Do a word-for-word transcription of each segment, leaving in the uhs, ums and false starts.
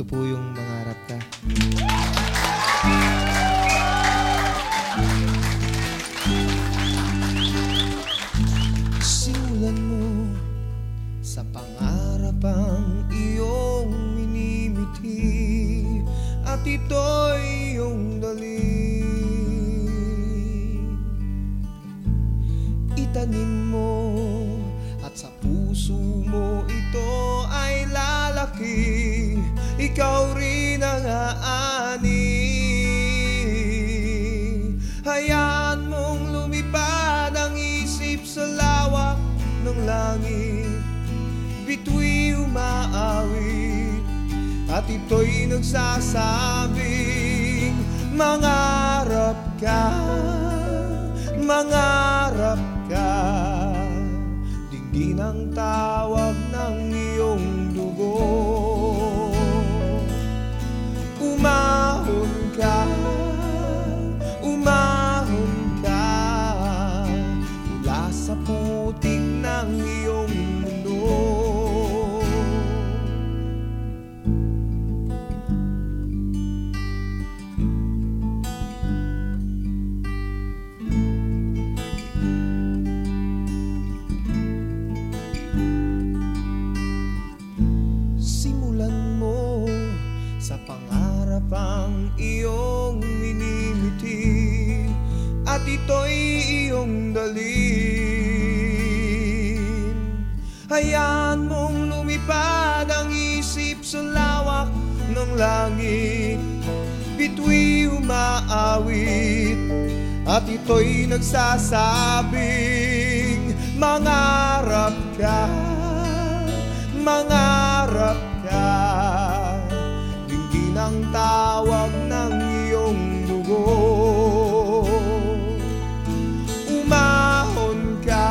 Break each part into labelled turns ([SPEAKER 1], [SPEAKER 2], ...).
[SPEAKER 1] po yung Mangarap Ka.
[SPEAKER 2] Simulan mo sa pangarap ang iyong minimiti, at ito'y iyong dalhin. Itanim mo at sa puso mo ito ay lalaki, ikaw rin ang aani. Hayaan mong lumipad ang isip sa lawak ng langit, bituin umaawit, at ito'y nagsasabing mangarap ka, mangarap ka. Dinggin ang tawag ng iyong dugo, umahon ka, umahon ka mula sa putik ng iyong mundo. Simulan mo sa pangarap ang iyong minimiti, at ito'y iyong dalhin. Hayaan mong lumipad ang isip sa lawak ng langit, bituin umaawit, at ito'y nagsasabing mangarap ka, mangarap ka. Dinggin ang tawag ng iyong dugo, umahon ka,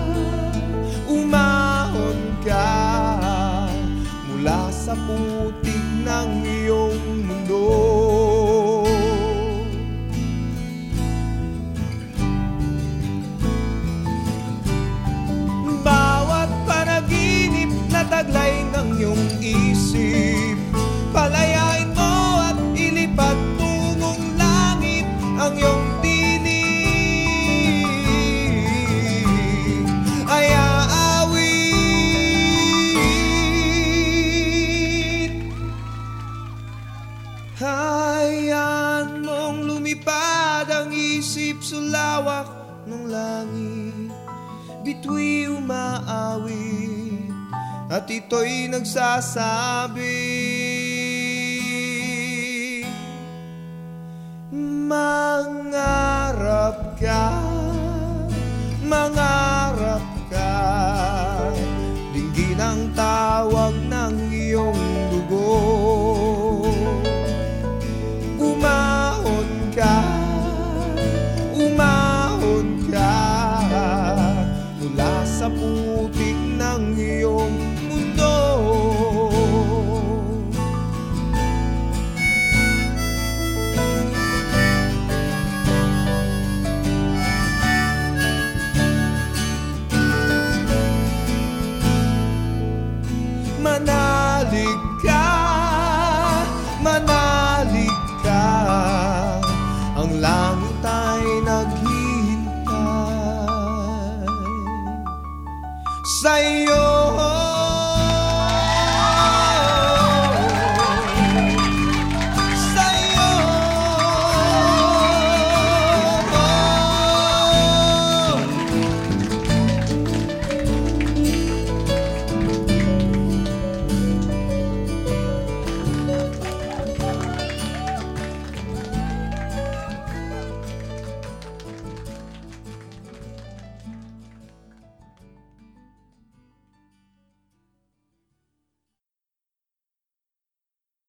[SPEAKER 2] umahon ka mula sa putik ng iyong mundo. Bawat panaginip na taglay ng iyong isip, palayain mo at ilipad tungong langit ang iyong tinig. Ay aawit, hayaan mong lumipad ang isip sa lawak ng langit, bituin umaawit, at ito'y nagsasabi mangarap ka, mangarap ka. Dinggin ang tawag ng iyong dugo, umahon ka, umahon ka mula sa putik ng iyong mundo. Manalig ka, manalig ka, ang langit ay naghihintay sa'yo.